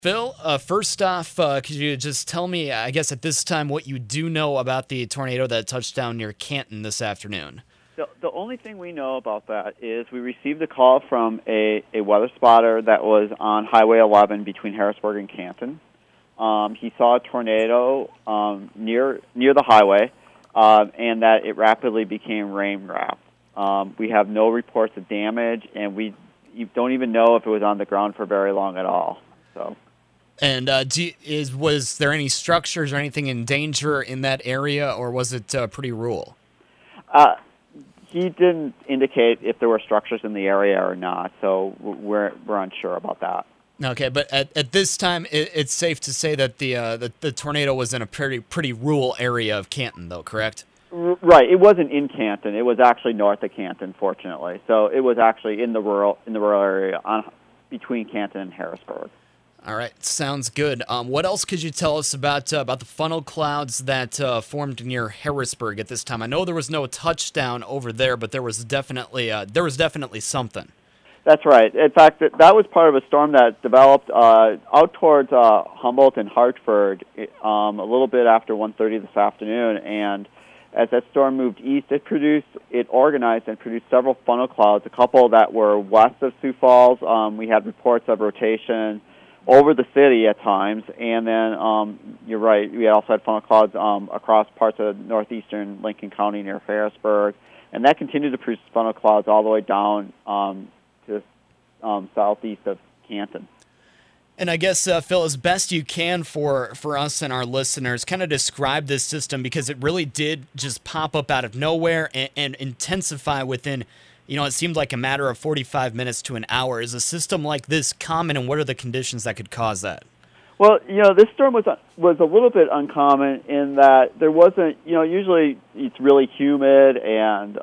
Phil, first off, could you just tell me, I guess at this time, what you do know about the tornado that touched down near Canton this afternoon? The only thing we know about that is we received a call from a weather spotter that was on Highway 11 between Harrisburg and Canton. He saw a tornado near the highway, and that it rapidly became rain-wrapped. We have no reports of damage, and you don't even know if it was on the ground for very long at all. So. And was there any structures or anything in danger in that area, or was it pretty rural? He didn't indicate if there were structures in the area or not, so we're unsure about that. Okay, but at this time, it's safe to say that the tornado was in a pretty rural area of Canton, though, correct? Right. It wasn't in Canton. It was actually north of Canton, fortunately. So it was actually in the rural area between Canton and Harrisburg. All right, sounds good. What else could you tell us about the funnel clouds that formed near Harrisburg at this time? I know there was no touchdown over there, but there was definitely something. That's right. In fact, that was part of a storm that developed out towards Humboldt and Hartford a little bit after 1:30 this afternoon. And as that storm moved east, it organized and produced several funnel clouds. A couple that were west of Sioux Falls. We had reports of rotation over the city at times, and then you're right, we also had funnel clouds across parts of northeastern Lincoln County near Harrisburg, and that continued to produce funnel clouds all the way down to southeast of Canton. And I guess, Phil, as best you can for us and our listeners, kind of describe this system, because it really did just pop up out of nowhere and intensify within, it seemed like a matter of 45 minutes to an hour. Is a system like this common, and what are the conditions that could cause that? Well, this storm was a little bit uncommon in that there wasn't, usually it's really humid and,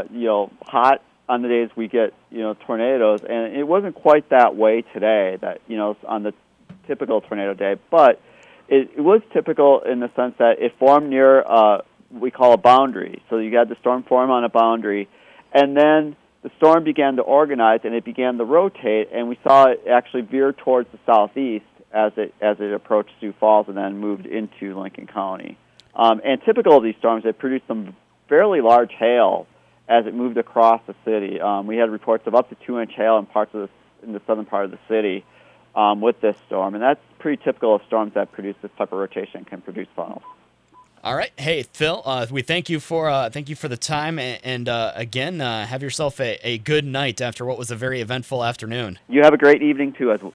hot on the days we get, tornadoes, and it wasn't quite that way today, that, on the typical tornado day, but it was typical in the sense that it formed near what we call a boundary. So you got the storm form on a boundary, and then the storm began to organize, and it began to rotate, and we saw it actually veer towards the southeast as it approached Sioux Falls and then moved into Lincoln County. And typical of these storms, it produced some fairly large hail as it moved across the city. We had reports of up to 2-inch hail in the southern part of the city with this storm, and that's pretty typical of storms that produce this type of rotation, can produce funnels. All right. Hey, Phil, we thank you for the time, and again, have yourself a good night after what was a very eventful afternoon. You have a great evening, too,